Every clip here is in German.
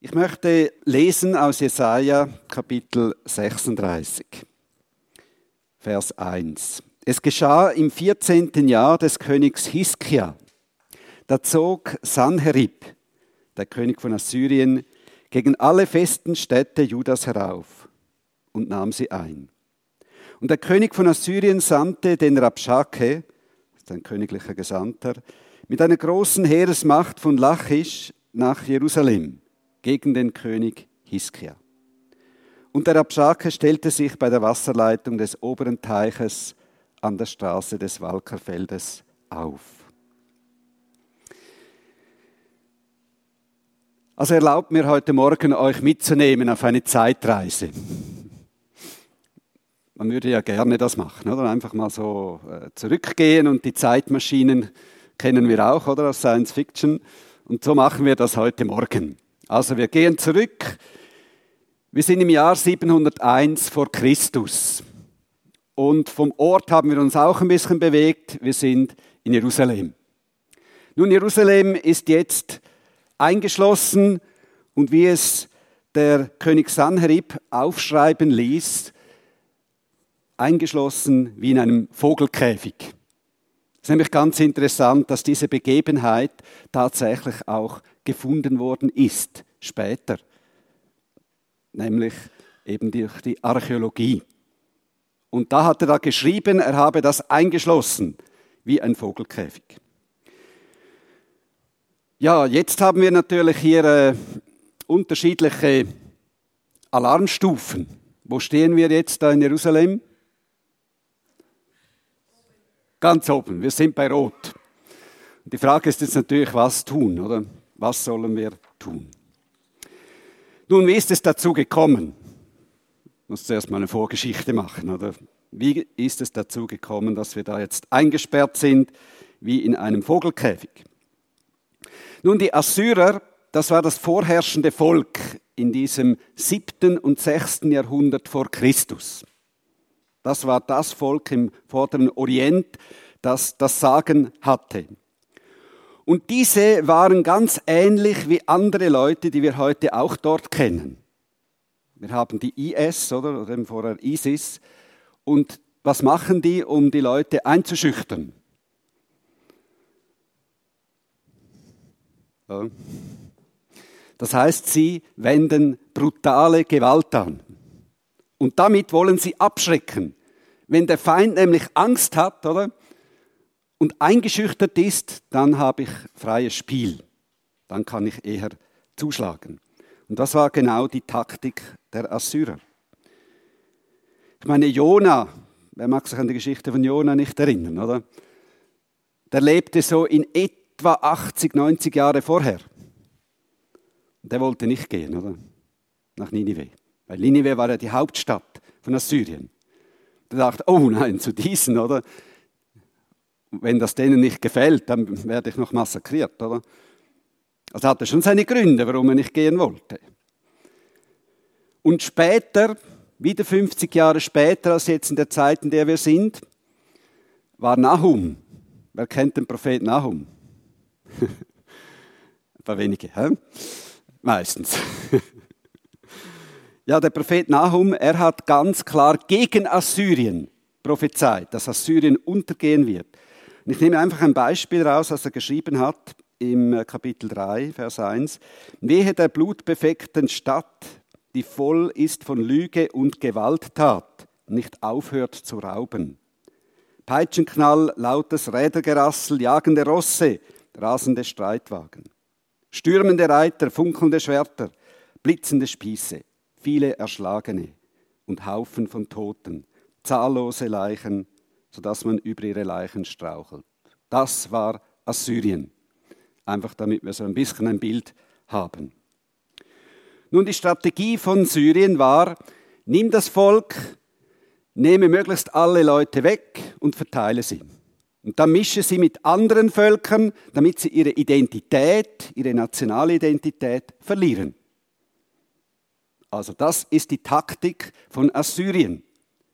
Ich möchte lesen aus Jesaja Kapitel 36, Vers 1. Es geschah im 14. Jahr des Königs Hiskia. Da zog Sanherib, der König von Assyrien, gegen alle festen Städte Judas herauf und nahm sie ein. Und der König von Assyrien sandte den Rabschake, das ist ein königlicher Gesandter, mit einer großen Heeresmacht von Lachisch nach Jerusalem gegen den König Hiskia. Und der Rabschake stellte sich bei der Wasserleitung des oberen Teiches an der Straße des Walkerfeldes auf. Also erlaubt mir heute Morgen, euch mitzunehmen auf eine Zeitreise. Man würde ja gerne das machen, oder? Einfach mal so zurückgehen, und die Zeitmaschinen kennen wir auch, oder, aus Science Fiction. Und so machen wir das heute Morgen. Also wir gehen zurück. Wir sind im Jahr 701 vor Christus. Und vom Ort haben wir uns auch ein bisschen bewegt. Wir sind in Jerusalem. Nun, Jerusalem ist jetzt eingeschlossen, und wie es der König Sanherib aufschreiben ließ, eingeschlossen wie in einem Vogelkäfig. Es ist nämlich ganz interessant, dass diese Begebenheit tatsächlich auch gefunden worden ist, später. Nämlich eben durch die Archäologie. Und da hat er da geschrieben, er habe das eingeschlossen wie ein Vogelkäfig. Ja, jetzt haben wir natürlich hier unterschiedliche Alarmstufen. Wo stehen wir jetzt da in Jerusalem? Ganz oben, wir sind bei Rot. Und die Frage ist jetzt natürlich, was tun, oder? Was sollen wir tun? Nun, wie ist es dazu gekommen? Ich muss zuerst mal eine Vorgeschichte machen, oder? Wie ist es dazu gekommen, dass wir da jetzt eingesperrt sind, wie in einem Vogelkäfig? Nun, die Assyrer, das war das vorherrschende Volk in diesem 7. und 6. Jahrhundert vor Christus. Das war das Volk im vorderen Orient, das das Sagen hatte. Und diese waren ganz ähnlich wie andere Leute, die wir heute auch dort kennen. Wir haben die IS, oder eben vorher ISIS. Und was machen die, um die Leute einzuschüchtern? Ja. Das heißt, sie wenden brutale Gewalt an. Und damit wollen sie abschrecken. Wenn der Feind nämlich Angst hat, oder, und eingeschüchtert ist, dann habe ich freies Spiel. Dann kann ich eher zuschlagen. Und das war genau die Taktik der Assyrer. Ich meine, Jona, wer mag sich an die Geschichte von Jona nicht erinnern, oder? Der lebte so in etwa 80, 90 Jahre vorher. Und der wollte nicht gehen, oder? Nach Ninive. Weil Ninive war ja die Hauptstadt von Assyrien. Der dachte, oh nein, zu diesen, oder? Wenn das denen nicht gefällt, dann werde ich noch massakriert, oder? Also hatte schon seine Gründe, warum er nicht gehen wollte. Und später, wieder 50 Jahre später als jetzt in der Zeit, in der wir sind, war Nahum. Wer kennt den Prophet Nahum? Ein paar wenige, hä? Meistens. Ja, der Prophet Nahum, er hat ganz klar gegen Assyrien prophezeit, dass Assyrien untergehen wird. Und ich nehme einfach ein Beispiel raus, was er geschrieben hat im Kapitel 3, Vers 1. Wehe der blutbefleckten Stadt, die voll ist von Lüge und Gewalttat, nicht aufhört zu rauben. Peitschenknall, lautes Rädergerassel, jagende Rosse, rasende Streitwagen. Stürmende Reiter, funkelnde Schwerter, blitzende Spieße. Viele Erschlagene und Haufen von Toten, zahllose Leichen, sodass man über ihre Leichen strauchelt. Das war Assyrien. Einfach damit wir so ein bisschen ein Bild haben. Nun, die Strategie von Syrien war, nimm das Volk, nehme möglichst alle Leute weg und verteile sie. Und dann mische sie mit anderen Völkern, damit sie ihre Identität, ihre nationale Identität verlieren. Also das ist die Taktik von Assyrien.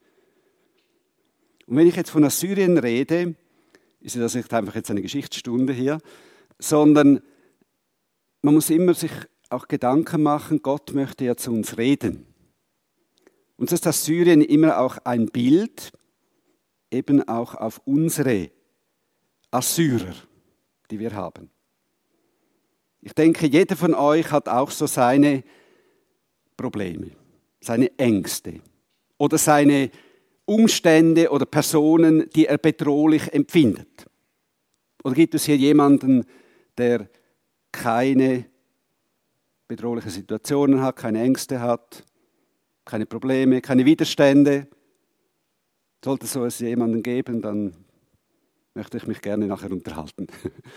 Und wenn ich jetzt von Assyrien rede, ist das nicht einfach jetzt eine Geschichtsstunde hier, sondern man muss immer sich auch Gedanken machen, Gott möchte ja zu uns reden. Und so ist Assyrien immer auch ein Bild, eben auch auf unsere Assyrer, die wir haben. Ich denke, jeder von euch hat auch so seine Probleme, seine Ängste oder seine Umstände oder Personen, die er bedrohlich empfindet. Oder gibt es hier jemanden, der keine bedrohliche Situationen hat, keine Ängste hat, keine Probleme, keine Widerstände? Sollte es so jemanden geben, dann möchte ich mich gerne nachher unterhalten.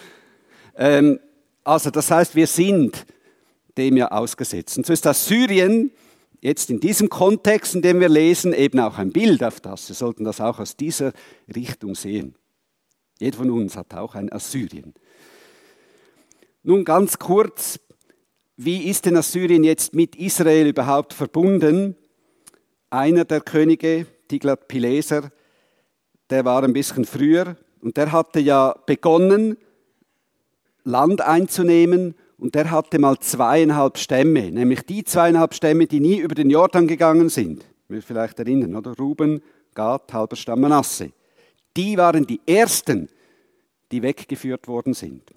Also das heißt, wir sind dem ja ausgesetzt. Und so ist Assyrien jetzt in diesem Kontext, in dem wir lesen, eben auch ein Bild auf das. Wir sollten das auch aus dieser Richtung sehen. Jeder von uns hat auch ein Assyrien. Nun ganz kurz, wie ist denn Assyrien jetzt mit Israel überhaupt verbunden? Einer der Könige, Tiglat-Pileser, der war ein bisschen früher und der hatte ja begonnen, Land einzunehmen und der hatte mal 2,5 Stämme, nämlich die 2,5 Stämme, die nie über den Jordan gegangen sind. Ihr vielleicht erinnern, oder? Ruben, Gad, halber Stamm Manasse. Die waren die ersten, die weggeführt worden sind.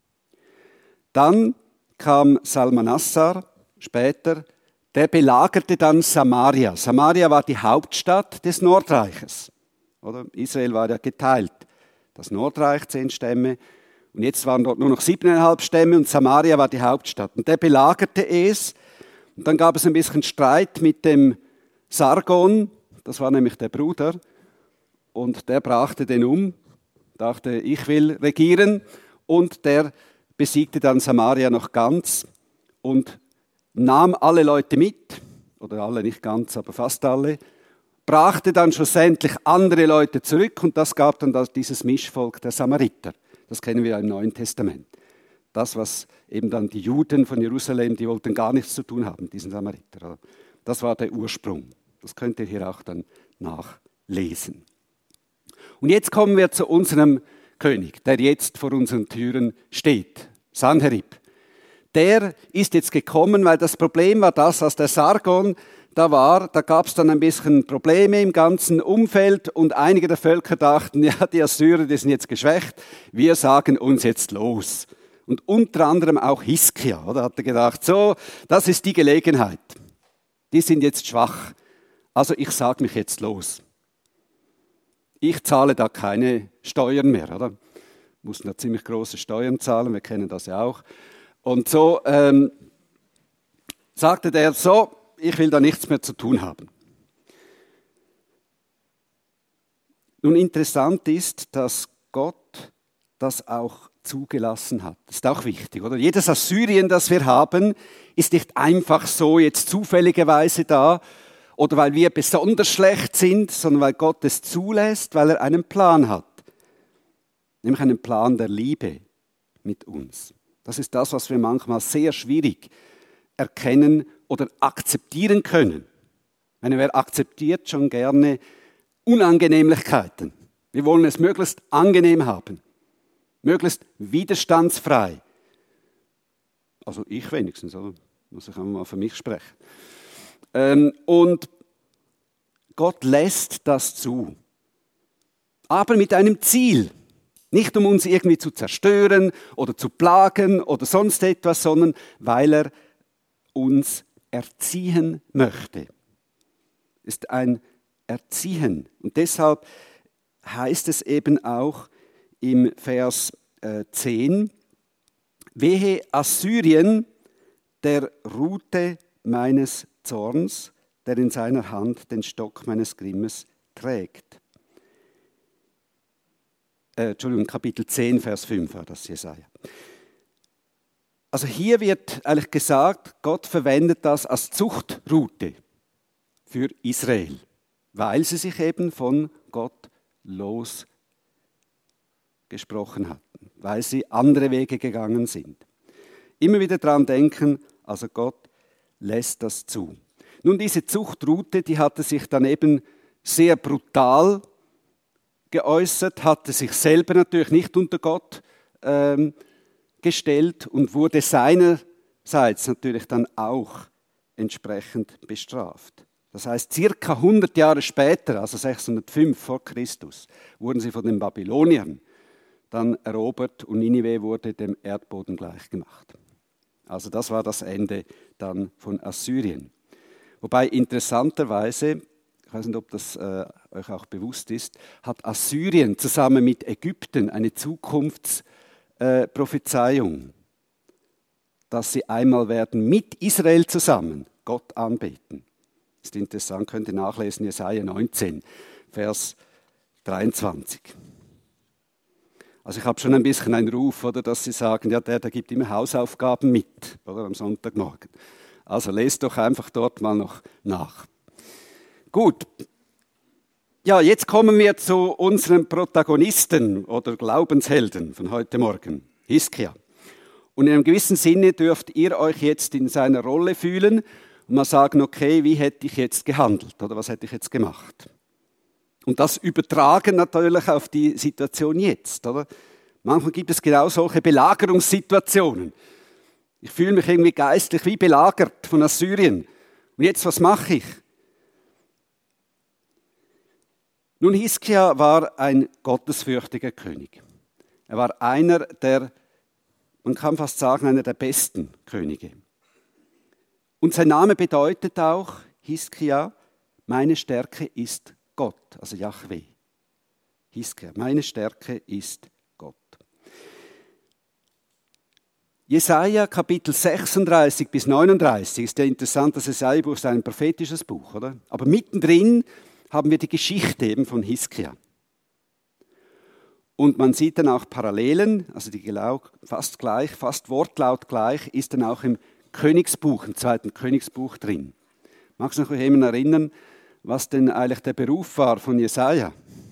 Dann kam Salmanassar später, der belagerte dann Samaria. Samaria war die Hauptstadt des Nordreiches. Oder? Israel war ja geteilt. Das Nordreich 10 Stämme. Und jetzt waren dort nur noch 7,5 Stämme und Samaria war die Hauptstadt. Und der belagerte es. Und dann gab es ein bisschen Streit mit dem Sargon. Das war nämlich der Bruder. Und der brachte den um. Dachte, ich will regieren. Und der besiegte dann Samaria noch ganz und nahm alle Leute mit, oder alle nicht ganz, aber fast alle, brachte dann schlussendlich andere Leute zurück und das gab dann dieses Mischvolk der Samariter. Das kennen wir im Neuen Testament. Das, was eben dann die Juden von Jerusalem, die wollten gar nichts zu tun haben, diesen Samariter. Das war der Ursprung. Das könnt ihr hier auch dann nachlesen. Und jetzt kommen wir zu unserem König, der jetzt vor unseren Türen steht, Sanherib. Der ist jetzt gekommen, weil das Problem war das, als der Sargon da war, da gab es dann ein bisschen Probleme im ganzen Umfeld und einige der Völker dachten, ja, die Assyrer, die sind jetzt geschwächt, wir sagen uns jetzt los. Und unter anderem auch Hiskia, oder, hat er gedacht, so, das ist die Gelegenheit. Die sind jetzt schwach, also ich sage mich jetzt los. Ich zahle da keine Steuern mehr, oder? Mussten da ziemlich große Steuern zahlen, wir kennen das ja auch. Und so sagte der so, ich will da nichts mehr zu tun haben. Nun interessant ist, dass Gott das auch zugelassen hat. Das ist auch wichtig, oder? Jedes Assyrien, das wir haben, ist nicht einfach so jetzt zufälligerweise da oder weil wir besonders schlecht sind, sondern weil Gott es zulässt, weil er einen Plan hat. Nämlich einen Plan der Liebe mit uns. Das ist das, was wir manchmal sehr schwierig erkennen oder akzeptieren können. Wer akzeptiert schon gerne Unangenehmlichkeiten. Wir wollen es möglichst angenehm haben, möglichst widerstandsfrei. Also ich wenigstens, oder? Muss ich auch mal für mich sprechen. Und Gott lässt das zu. Aber mit einem Ziel. Nicht um uns irgendwie zu zerstören oder zu plagen oder sonst etwas, sondern weil er uns erziehen möchte. Ist ein Erziehen. Und deshalb heißt es eben auch im Vers 10, wehe Assyrien, der Rute meines Zorns, der in seiner Hand den Stock meines Grimmes trägt. Kapitel 10, Vers 5 war das Jesaja. Also hier wird eigentlich gesagt, Gott verwendet das als Zuchtroute für Israel, weil sie sich eben von Gott losgesprochen hatten, weil sie andere Wege gegangen sind. Immer wieder daran denken, also Gott lässt das zu. Nun, diese Zuchtroute, die hatte sich dann eben sehr brutal geäußert, hatte sich selber natürlich nicht unter Gott gestellt und wurde seiner ihrerseits natürlich dann auch entsprechend bestraft. Das heißt, circa 100 Jahre später, also 605 vor Christus, wurden sie von den Babyloniern dann erobert und Ninive wurde dem Erdboden gleichgemacht. Also das war das Ende dann von Assyrien. Wobei interessanterweise, ich weiß nicht, ob das euch auch bewusst ist, hat Assyrien zusammen mit Ägypten eine Zukunftsprophezeiung, dass sie einmal werden mit Israel zusammen Gott anbeten. Das ist interessant, könnt ihr nachlesen, Jesaja 19, Vers 23. Also ich habe schon ein bisschen einen Ruf, oder, dass sie sagen, ja, der gibt immer Hausaufgaben mit, oder, am Sonntagmorgen. Also lest doch einfach dort mal noch nach. Gut. Ja, jetzt kommen wir zu unserem Protagonisten oder Glaubenshelden von heute Morgen, Hiskia. Und in einem gewissen Sinne dürft ihr euch jetzt in seiner Rolle fühlen und mal sagen, okay, wie hätte ich jetzt gehandelt oder was hätte ich jetzt gemacht? Und das übertragen natürlich auf die Situation jetzt, oder? Manchmal gibt es genau solche Belagerungssituationen. Ich fühle mich irgendwie geistlich wie belagert von Assyrien. Und jetzt, was mache ich? Nun, Hiskia war ein gottesfürchtiger König. Er war einer der, man kann fast sagen, einer der besten Könige. Und sein Name bedeutet auch, Hiskia, meine Stärke ist Gott, also Jahwe. Hiskia, meine Stärke ist Gott. Jesaja Kapitel 36 bis 39 ist ja interessant, das Jesaja-Buch ist ein prophetisches Buch, oder? Aber mittendrin haben wir die Geschichte eben von Hiskia. Und man sieht dann auch Parallelen, also die fast gleich, fast wortlaut gleich, ist dann auch im Königsbuch, im zweiten Königsbuch drin. Magst du noch jemanden erinnern, was denn eigentlich der Beruf war von Jesaja?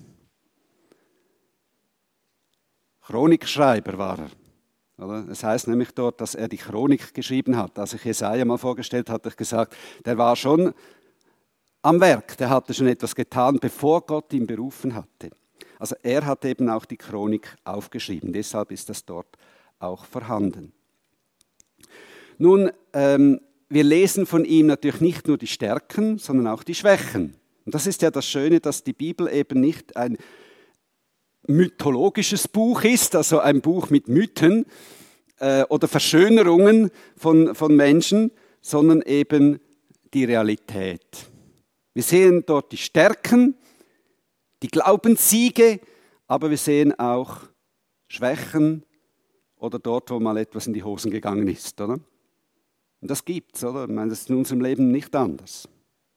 Chronikschreiber war er. Oder? Es heißt nämlich dort, dass er die Chronik geschrieben hat. Als ich Jesaja mal vorgestellt hatte, ich gesagt, der war schon am Werk, der hatte schon etwas getan, bevor Gott ihn berufen hatte. Also er hat eben auch die Chronik aufgeschrieben, deshalb ist das dort auch vorhanden. Nun, wir lesen von ihm natürlich nicht nur die Stärken, sondern auch die Schwächen. Und das ist ja das Schöne, dass die Bibel eben nicht ein mythologisches Buch ist, also ein Buch mit Mythen oder Verschönerungen von Menschen, sondern eben die Realität. Wir sehen dort die Stärken, die Glaubenssiege, aber wir sehen auch Schwächen oder dort, wo mal etwas in die Hosen gegangen ist, oder? Und das gibt's, oder? Ich meine, das ist in unserem Leben nicht anders.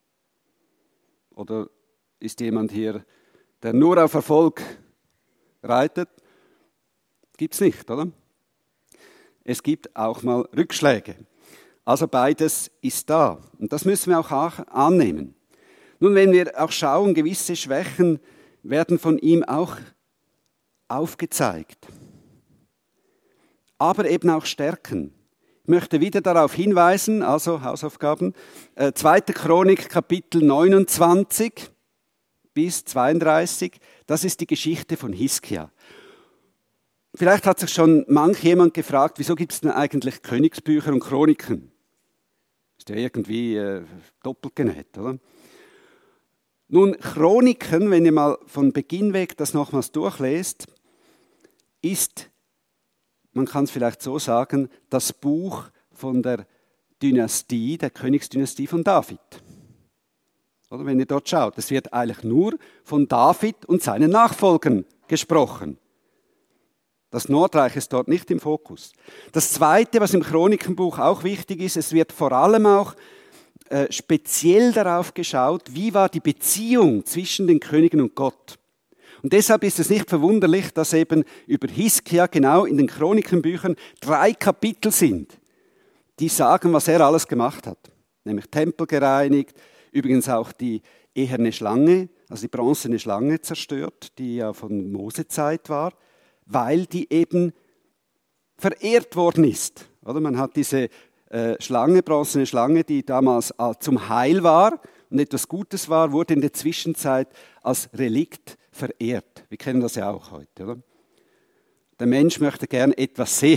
Oder ist jemand hier, der nur auf Erfolg reitet? Gibt's nicht, oder? Es gibt auch mal Rückschläge. Also beides ist da. Und das müssen wir auch annehmen. Nun, wenn wir auch schauen, gewisse Schwächen werden von ihm auch aufgezeigt. Aber eben auch Stärken. Ich möchte wieder darauf hinweisen, also Hausaufgaben, 2. Chronik Kapitel 29 bis 32, das ist die Geschichte von Hiskia. Vielleicht hat sich schon manch jemand gefragt, wieso gibt es denn eigentlich Königsbücher und Chroniken? Ist ja irgendwie doppelt genäht, oder? Nun, Chroniken, wenn ihr mal von Beginn weg das nochmals durchlest, ist, man kann es vielleicht so sagen, das Buch von der Dynastie, der Königsdynastie von David. Oder wenn ihr dort schaut, es wird eigentlich nur von David und seinen Nachfolgern gesprochen. Das Nordreich ist dort nicht im Fokus. Das Zweite, was im Chronikenbuch auch wichtig ist, es wird vor allem auch speziell darauf geschaut, wie war die Beziehung zwischen den Königen und Gott. Und deshalb ist es nicht verwunderlich, dass eben über Hiskia genau in den Chronikenbüchern 3 Kapitel sind, die sagen, was er alles gemacht hat. Nämlich Tempel gereinigt, übrigens auch die eherne Schlange, also die bronzene Schlange zerstört, die ja von Mosezeit war, weil die eben verehrt worden ist. Oder man hat diese Schlange, bronzene Schlange, die damals zum Heil war und etwas Gutes war, wurde in der Zwischenzeit als Relikt verehrt. Wir kennen das ja auch heute, oder? Der Mensch möchte gern etwas sehen,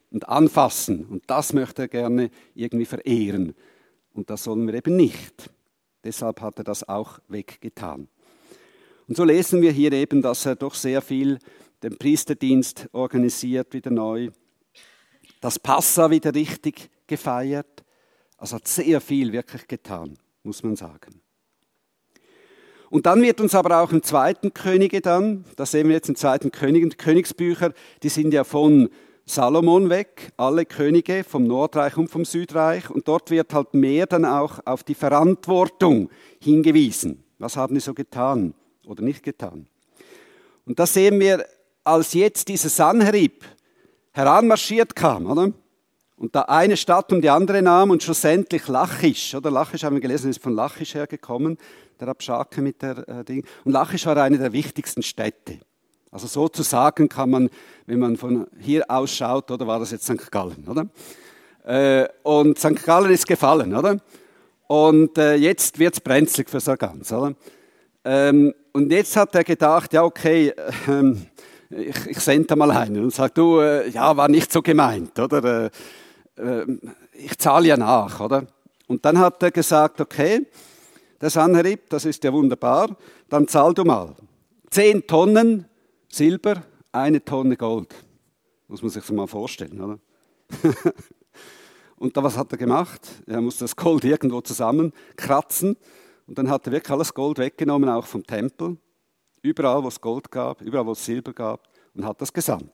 und anfassen. Und das möchte er gerne irgendwie verehren. Und das sollen wir eben nicht. Deshalb hat er das auch weggetan. Und so lesen wir hier eben, dass er doch sehr viel den Priesterdienst organisiert, wieder neu. Das Passa wieder richtig gefeiert. Also hat sehr viel wirklich getan, muss man sagen. Und dann wird uns aber auch im 2. Könige dann, das sehen wir jetzt im 2. Königen, die Königsbücher, die sind ja von Salomon weg, alle Könige vom Nordreich und vom Südreich. Und dort wird halt mehr dann auch auf die Verantwortung hingewiesen. Was haben die so getan oder nicht getan? Und das sehen wir, als jetzt dieser Sanherib heranmarschiert kam, oder? Und da eine Stadt um die andere nahm und schlussendlich Lachisch, oder Lachisch haben wir gelesen, ist von Lachisch hergekommen, der Rabschake mit der Ding. Und Lachisch war eine der wichtigsten Städte. Also sozusagen kann man, wenn man von hier aus schaut, oder war das jetzt St. Gallen, oder? Und St. Gallen ist gefallen, oder? Und jetzt wird's brenzlig für Sargans, oder? Und jetzt hat er gedacht, ja okay, ich sende mal einen und sagt, du, ja, war nicht so gemeint, oder? Ich zahle ja nach, oder? Und dann hat er gesagt, okay, der Sanherib, das ist ja wunderbar, dann zahl du mal. 10 Tonnen Silber, 1 Tonne Gold. Muss man sich so mal vorstellen, oder? Und dann, was hat er gemacht? Er musste das Gold irgendwo zusammenkratzen und dann hat er wirklich alles Gold weggenommen, auch vom Tempel. Überall, wo es Gold gab, überall, wo es Silber gab, und hat das gesandt.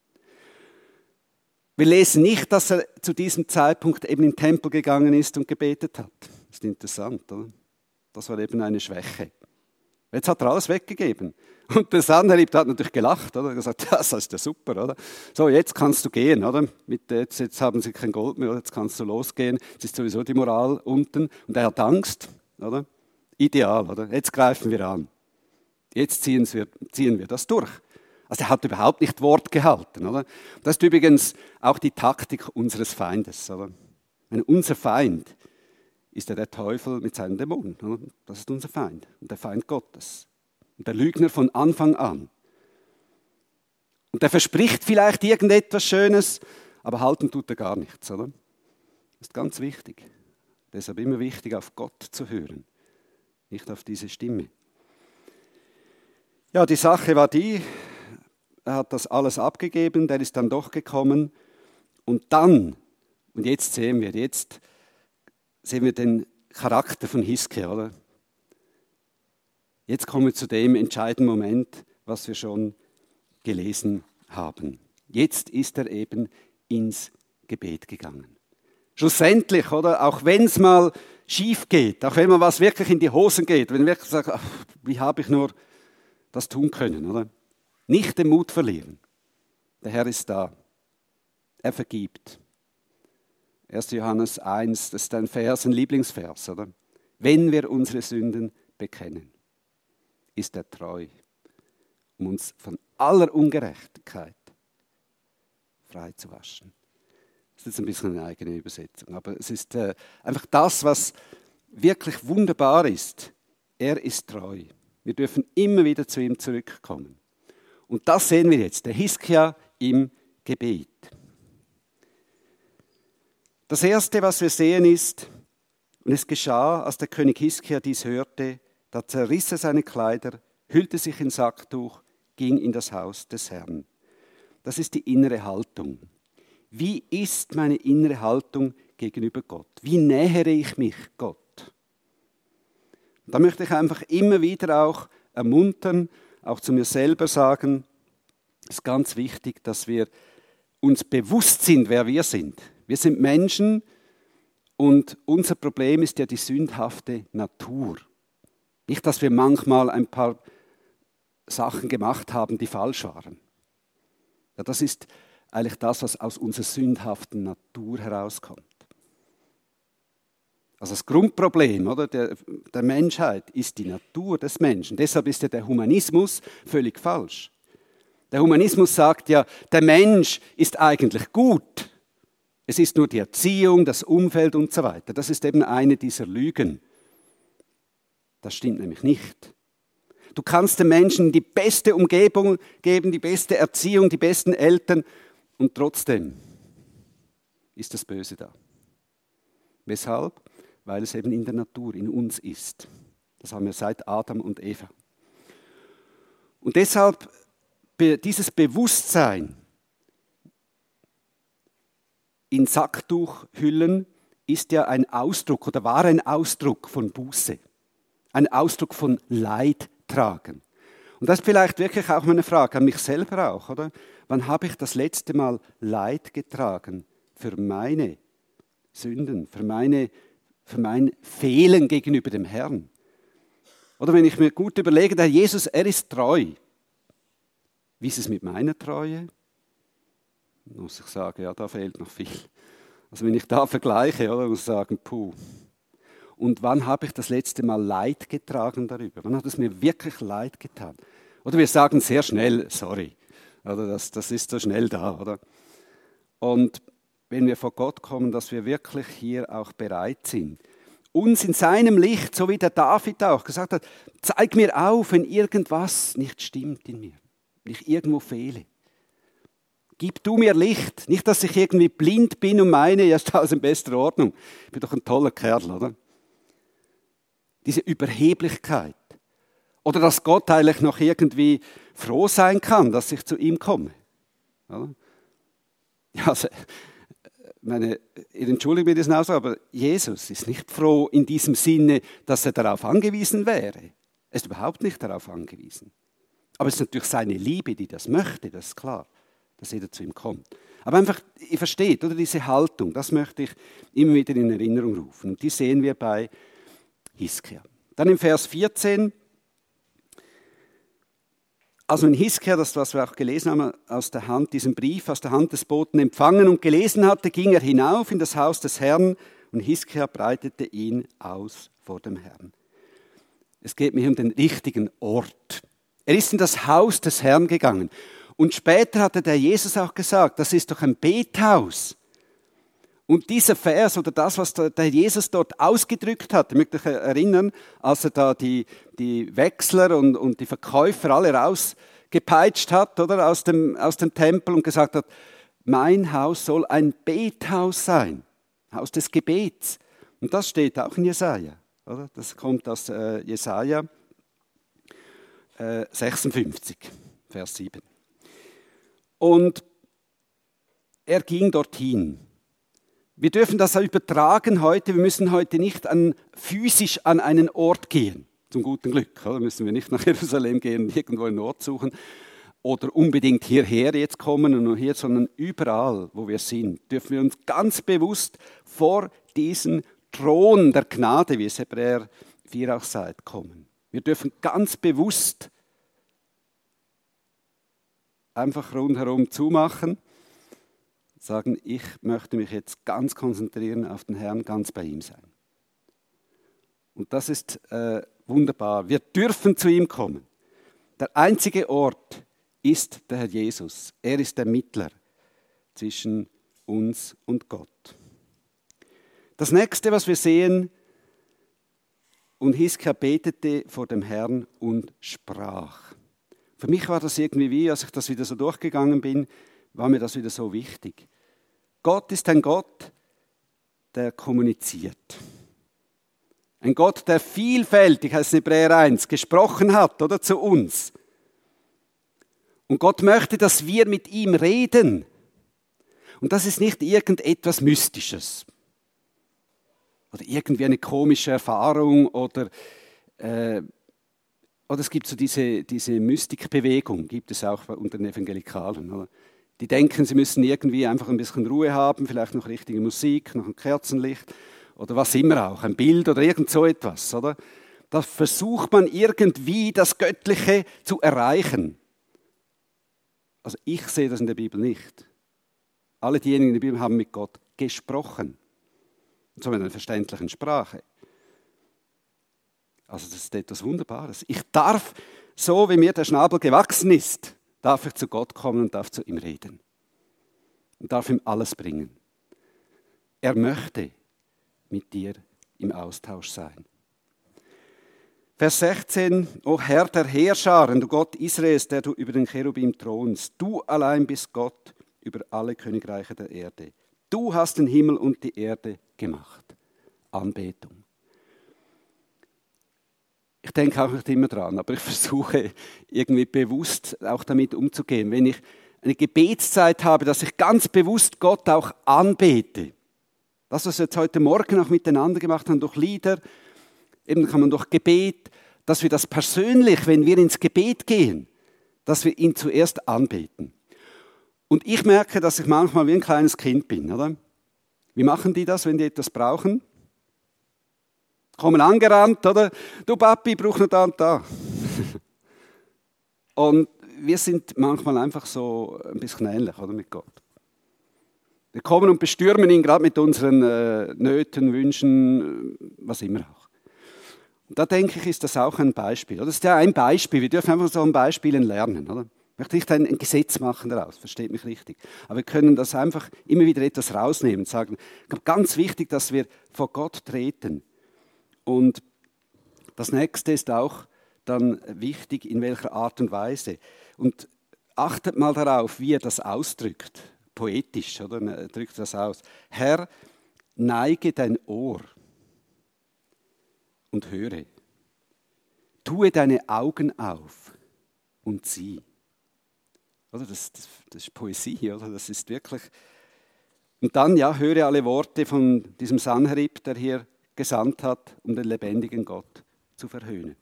Wir lesen nicht, dass er zu diesem Zeitpunkt eben in den Tempel gegangen ist und gebetet hat. Das ist interessant, oder? Das war eben eine Schwäche. Jetzt hat er alles weggegeben. Und der Sanherib hat natürlich gelacht, oder? Er hat gesagt, das ist ja super, oder? So, jetzt kannst du gehen, oder? Jetzt haben sie kein Gold mehr, jetzt kannst du losgehen. Jetzt ist sowieso die Moral unten. Und er hat Angst, oder? Ideal, oder? Jetzt greifen wir an. Jetzt ziehen wir das durch. Also er hat überhaupt nicht Wort gehalten, oder? Das ist übrigens auch die Taktik unseres Feindes, oder? Wenn unser Feind ist ja der Teufel mit seinen Dämonen, oder? Das ist unser Feind und der Feind Gottes. Und der Lügner von Anfang an. Und der verspricht vielleicht irgendetwas Schönes, aber halten tut er gar nichts, oder? Das ist ganz wichtig. Deshalb immer wichtig, auf Gott zu hören, nicht auf diese Stimme. Ja, die Sache war die, er hat das alles abgegeben, der ist dann doch gekommen. Und dann, und jetzt sehen wir den Charakter von Hiskia, oder? Jetzt kommen wir zu dem entscheidenden Moment, was wir schon gelesen haben. Jetzt ist er eben ins Gebet gegangen. Schlussendlich, oder? Auch wenn es mal schief geht, auch wenn mal was wirklich in die Hosen geht, wenn wir wirklich sagen, ach, wie habe ich nur das tun können, oder? Nicht den Mut verlieren. Der Herr ist da. Er vergibt. 1. Johannes 1, das ist ein Vers, ein Lieblingsvers, oder? Wenn wir unsere Sünden bekennen, ist er treu, um uns von aller Ungerechtigkeit frei zu waschen. Das ist jetzt ein bisschen eine eigene Übersetzung, aber es ist einfach das, was wirklich wunderbar ist. Er ist treu. Wir dürfen immer wieder zu ihm zurückkommen. Und das sehen wir jetzt, der Hiskia im Gebet. Das Erste, was wir sehen, ist, und es geschah, als der König Hiskia dies hörte, da zerriss er seine Kleider, hüllte sich in Sacktuch, ging in das Haus des Herrn. Das ist die innere Haltung. Wie ist meine innere Haltung gegenüber Gott? Wie nähere ich mich Gott? Da möchte ich einfach immer wieder auch ermuntern, auch zu mir selber sagen, es ist ganz wichtig, dass wir uns bewusst sind, wer wir sind. Wir sind Menschen und unser Problem ist ja die sündhafte Natur. Nicht, dass wir manchmal ein paar Sachen gemacht haben, die falsch waren. Ja, das ist eigentlich das, was aus unserer sündhaften Natur herauskommt. Also das Grundproblem, oder, der Menschheit ist die Natur des Menschen. Deshalb ist ja der Humanismus völlig falsch. Der Humanismus sagt ja, der Mensch ist eigentlich gut. Es ist nur die Erziehung, das Umfeld und so weiter. Das ist eben eine dieser Lügen. Das stimmt nämlich nicht. Du kannst den Menschen die beste Umgebung geben, die beste Erziehung, die besten Eltern und trotzdem ist das Böse da. Weshalb? Weil es eben in der Natur, in uns ist. Das haben wir seit Adam und Eva. Und deshalb dieses Bewusstsein in Sacktuch hüllen ist ja ein Ausdruck oder war ein Ausdruck von Buße. Ein Ausdruck von Leid tragen. Und das ist vielleicht wirklich auch meine Frage an mich selber auch, oder? Wann habe ich das letzte Mal Leid getragen für meine Sünden, für mein Fehlen gegenüber dem Herrn? Oder wenn ich mir gut überlege, der Jesus, er ist treu. Wie ist es mit meiner Treue? Muss ich sagen, ja, da fehlt noch viel. Also wenn ich da vergleiche, oder, muss ich sagen, puh. Und wann habe ich das letzte Mal Leid getragen darüber? Wann hat es mir wirklich leid getan? Oder wir sagen sehr schnell, sorry. Oder das ist so schnell da, oder? Und wenn wir vor Gott kommen, dass wir wirklich hier auch bereit sind, uns in seinem Licht, so wie der David auch gesagt hat, zeig mir auf, wenn irgendwas nicht stimmt in mir, wenn ich irgendwo fehle. Gib du mir Licht, nicht, dass ich irgendwie blind bin und meine, ja, ist alles in bester Ordnung. Ich bin doch ein toller Kerl, oder? Diese Überheblichkeit. Oder dass Gott eigentlich noch irgendwie froh sein kann, dass ich zu ihm komme. Oder? Ja, also, ihr entschuldigt mir das auch so, aber Jesus ist nicht froh in diesem Sinne, dass er darauf angewiesen wäre. Er ist überhaupt nicht darauf angewiesen. Aber es ist natürlich seine Liebe, die das möchte, das ist klar, dass jeder zu ihm kommt. Aber einfach, ihr versteht, oder diese Haltung, das möchte ich immer wieder in Erinnerung rufen. Und die sehen wir bei Hiskia. Dann im Vers 14, als nun Hiskia, das was wir auch gelesen haben, diesen Brief aus der Hand des Boten empfangen und gelesen hatte, ging er hinauf in das Haus des Herrn und Hiskia breitete ihn aus vor dem Herrn. Es geht mir um den richtigen Ort. Er ist in das Haus des Herrn gegangen. Und später hatte der Jesus auch gesagt, das ist doch ein Bethaus. Und dieser Vers oder das, was der Jesus dort ausgedrückt hat, ich möchte euch erinnern, als er da die Wechsler und die Verkäufer alle rausgepeitscht hat, oder, aus dem Tempel und gesagt hat, mein Haus soll ein Bethaus sein, Haus des Gebets. Und das steht auch in Jesaja, oder? Das kommt aus Jesaja 56, Vers 7. Und er ging dorthin. Wir dürfen das übertragen heute. Wir müssen heute nicht physisch an einen Ort gehen. Zum guten Glück. Oder? Müssen wir nicht nach Jerusalem gehen und irgendwo einen Ort suchen. Oder unbedingt hierher jetzt kommen und nur hier, sondern überall, wo wir sind, dürfen wir uns ganz bewusst vor diesen Thron der Gnade, wie es Hebräer 4 auch sagt, kommen. Wir dürfen ganz bewusst einfach rundherum zumachen, sagen, ich möchte mich jetzt ganz konzentrieren auf den Herrn, ganz bei ihm sein. Und das ist wunderbar. Wir dürfen zu ihm kommen. Der einzige Ort ist der Herr Jesus. Er ist der Mittler zwischen uns und Gott. Das nächste, was wir sehen, und Hiskia betete vor dem Herrn und sprach. Für mich war das irgendwie wie, als ich das wieder so durchgegangen bin, war mir das wieder so wichtig. Gott ist ein Gott, der kommuniziert. Ein Gott, der vielfältig, heißt in Hebräer 1, gesprochen hat, oder, zu uns. Und Gott möchte, dass wir mit ihm reden. Und das ist nicht irgendetwas Mystisches. Oder irgendwie eine komische Erfahrung oder es gibt so diese Mystikbewegung, gibt es auch unter den Evangelikalen. Oder? Die denken, sie müssen irgendwie einfach ein bisschen Ruhe haben, vielleicht noch richtige Musik, noch ein Kerzenlicht oder was immer auch, ein Bild oder irgend so etwas. Oder? Da versucht man irgendwie das Göttliche zu erreichen. Also ich sehe das in der Bibel nicht. Alle diejenigen in der Bibel haben mit Gott gesprochen. Und zwar in einer verständlichen Sprache. Also das ist etwas Wunderbares. Ich darf, so wie mir der Schnabel gewachsen ist, darf ich zu Gott kommen und darf zu ihm reden. Und darf ihm alles bringen. Er möchte mit dir im Austausch sein. Vers 16, O Herr der Heerscharen, du Gott Israels, der du über den Cherubim thronst, du allein bist Gott über alle Königreiche der Erde. Du hast den Himmel und die Erde gemacht. Anbetung. Ich denke auch nicht immer dran, aber ich versuche irgendwie bewusst auch damit umzugehen. Wenn ich eine Gebetszeit habe, dass ich ganz bewusst Gott auch anbete. Das, was wir jetzt heute Morgen auch miteinander gemacht haben, durch Lieder, eben kann man durch Gebet, dass wir das persönlich, wenn wir ins Gebet gehen, dass wir ihn zuerst anbeten. Und ich merke, dass ich manchmal wie ein kleines Kind bin, oder? Wie machen die das, wenn die etwas brauchen? Kommen angerannt, oder? Du Papi, brauch noch da und da. Und wir sind manchmal einfach so ein bisschen ähnlich, oder, mit Gott. Wir kommen und bestürmen ihn gerade mit unseren Nöten, Wünschen, was immer auch. Und da denke ich, ist das auch ein Beispiel. Oder? Das ist ja ein Beispiel. Wir dürfen einfach so an Beispielen lernen, oder? Ich möchte nicht ein Gesetz machen daraus, versteht mich richtig. Aber wir können das einfach immer wieder etwas rausnehmen und sagen, ganz wichtig, dass wir vor Gott treten. Und das nächste ist auch dann wichtig, in welcher Art und Weise. Und achtet mal darauf, wie er das ausdrückt. Poetisch, oder? Er drückt das aus. Herr, neige dein Ohr und höre. Tue deine Augen auf und sieh. Oder? Das ist Poesie, oder? Das ist wirklich. Und dann, ja, höre alle Worte von diesem Sanherib, der hier gesandt hat, um den lebendigen Gott zu verhöhnen.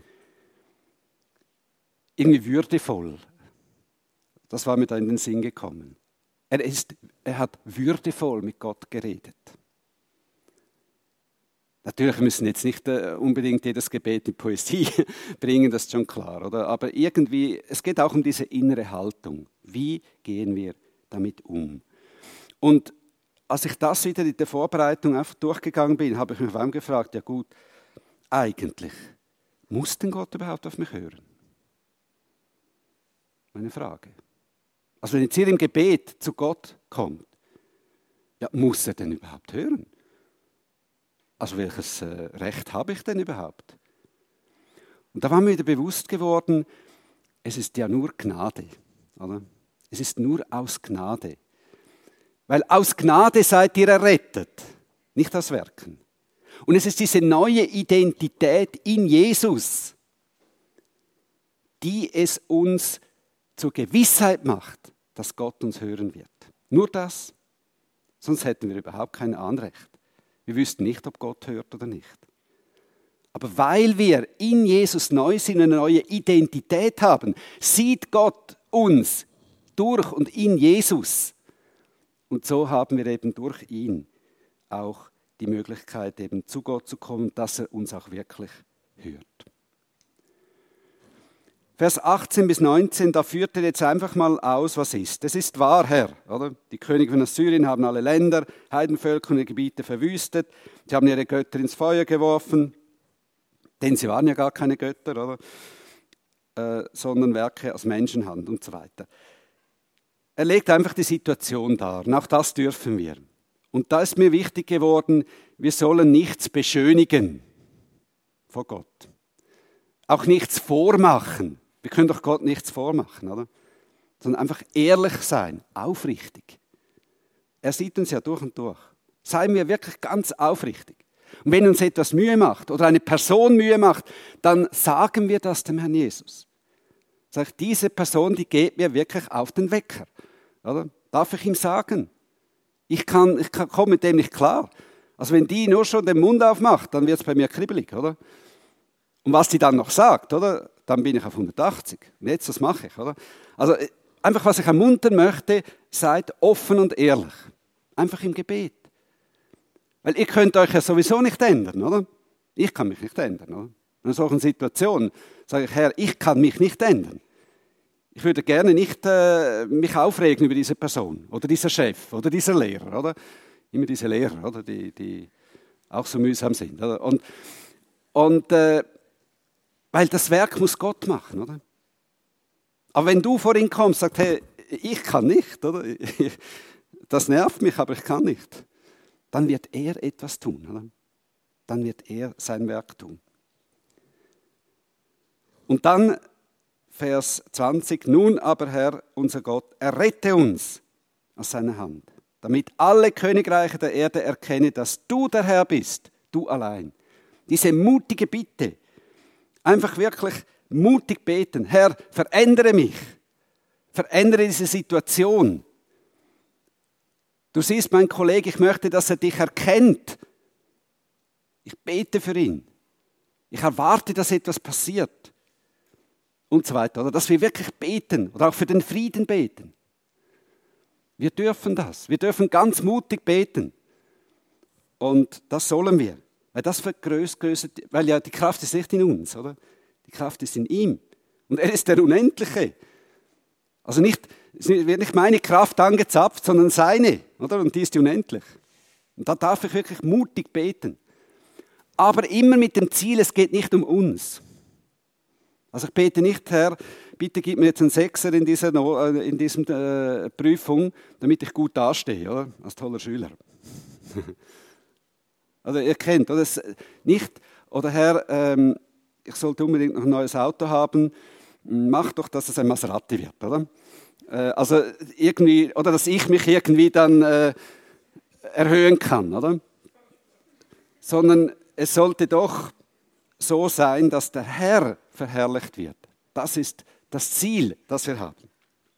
Irgendwie würdevoll. Das war mir da in den Sinn gekommen. Er hat würdevoll mit Gott geredet. Natürlich müssen jetzt nicht unbedingt jedes Gebet in Poesie bringen, das ist schon klar, oder? Aber irgendwie, es geht auch um diese innere Haltung. Wie gehen wir damit um? Und als ich das wieder in der Vorbereitung einfach durchgegangen bin, habe ich mich vor allem gefragt, ja gut, eigentlich, muss denn Gott überhaupt auf mich hören? Meine Frage. Also wenn jetzt hier im Gebet zu Gott kommt, ja, muss er denn überhaupt hören? Also welches Recht habe ich denn überhaupt? Und da war mir wieder bewusst geworden, es ist ja nur Gnade. Oder? Es ist nur aus Gnade. Weil aus Gnade seid ihr errettet, nicht aus Werken. Und es ist diese neue Identität in Jesus, die es uns zur Gewissheit macht, dass Gott uns hören wird. Nur das. Sonst hätten wir überhaupt kein Anrecht. Wir wüssten nicht, ob Gott hört oder nicht. Aber weil wir in Jesus neu sind, eine neue Identität haben, sieht Gott uns durch und in Jesus. Und so haben wir eben durch ihn auch die Möglichkeit, eben zu Gott zu kommen, dass er uns auch wirklich hört. Vers 18 bis 19, da führt er jetzt einfach mal aus, was ist. Es ist wahr, Herr, oder? Die Könige von Assyrien haben alle Länder, Heidenvölker und Gebiete verwüstet. Sie haben ihre Götter ins Feuer geworfen, denn sie waren ja gar keine Götter, oder? Sondern Werke aus Menschenhand und so weiter. Er legt einfach die Situation dar. Und auch das dürfen wir. Und da ist mir wichtig geworden, wir sollen nichts beschönigen vor Gott. Auch nichts vormachen. Wir können doch Gott nichts vormachen, oder? Sondern einfach ehrlich sein, aufrichtig. Er sieht uns ja durch und durch. Seien wir wirklich ganz aufrichtig. Und wenn uns etwas Mühe macht oder eine Person Mühe macht, dann sagen wir das dem Herrn Jesus. Sag ich, diese Person, die geht mir wirklich auf den Wecker. Oder? Darf ich ihm sagen? Ich komme mit dem nicht klar. Also wenn die nur schon den Mund aufmacht, dann wird es bei mir kribbelig, oder? Und was die dann noch sagt, oder? Dann bin ich auf 180. Und jetzt, was mache ich, oder? Also einfach, was ich ermuntern möchte, seid offen und ehrlich. Einfach im Gebet. Weil ihr könnt euch ja sowieso nicht ändern, oder? Ich kann mich nicht ändern, oder? In solchen Situationen sage ich, Herr, ich kann mich nicht ändern. Ich würde gerne nicht mich aufregen über diese Person oder dieser Chef oder dieser Lehrer, oder? Immer diese Lehrer, oder? Die auch so mühsam sind, oder? Und weil das Werk muss Gott machen, oder? Aber wenn du vor ihn kommst und sagst, hey, ich kann nicht, oder? Das nervt mich, aber ich kann nicht. Dann wird er etwas tun, oder? Dann wird er sein Werk tun. Und dann Vers 20, nun aber Herr, unser Gott, errette uns aus seiner Hand, damit alle Königreiche der Erde erkennen, dass du der Herr bist, du allein. Diese mutige Bitte, einfach wirklich mutig beten, Herr, verändere mich, verändere diese Situation. Du siehst, mein Kollege, ich möchte, dass er dich erkennt. Ich bete für ihn. Ich erwarte, dass etwas passiert. Und so weiter. Oder dass wir wirklich beten oder auch für den Frieden beten. Wir dürfen das. Wir dürfen ganz mutig beten. Und das sollen wir. Weil das vergrößert, weil ja die Kraft ist nicht in uns, oder? Die Kraft ist in ihm. Und er ist der Unendliche. Also es wird nicht meine Kraft angezapft, sondern seine, oder? Und die ist unendlich. Und da darf ich wirklich mutig beten. Aber immer mit dem Ziel, es geht nicht um uns. Also ich bete nicht, Herr, bitte gib mir jetzt einen Sechser in dieser Prüfung, damit ich gut dastehe, oder? Als toller Schüler. Also ihr kennt, oder? Nicht, oder Herr, ich sollte unbedingt noch ein neues Auto haben, mach doch, dass es ein Maserati wird, oder? Also irgendwie, oder dass ich mich irgendwie dann erhöhen kann, oder? Sondern es sollte doch so sein, dass der Herr verherrlicht wird. Das ist das Ziel, das wir haben.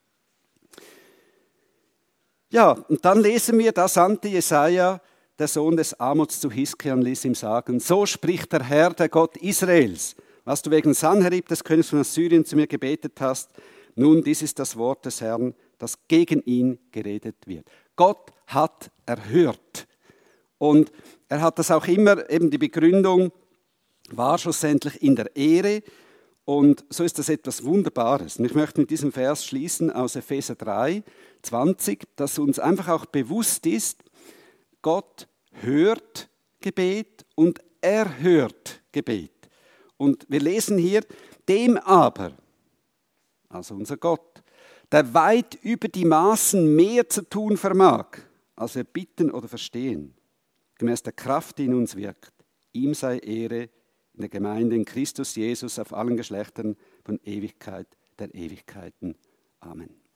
Ja, und dann lesen wir, da sandte Jesaja, der Sohn des Amoz, zu Hiskia und ließ ihm sagen, so spricht der Herr, der Gott Israels, was du wegen Sanherib, des Königs von Assyrien, zu mir gebetet hast. Nun, dies ist das Wort des Herrn, das gegen ihn geredet wird. Gott hat erhört. Und er hat das auch immer, eben die Begründung war schlussendlich in der Ehre. Und so ist das etwas Wunderbares. Und ich möchte mit diesem Vers schließen aus Epheser 3, 20, dass uns einfach auch bewusst ist, Gott hört Gebet und erhört Gebet. Und wir lesen hier, dem aber, also unser Gott, der weit über die Maßen mehr zu tun vermag, als wir bitten oder verstehen, gemäß der Kraft, die in uns wirkt. Ihm sei Ehre in der Gemeinde in Christus Jesus auf allen Geschlechtern von Ewigkeit der Ewigkeiten. Amen.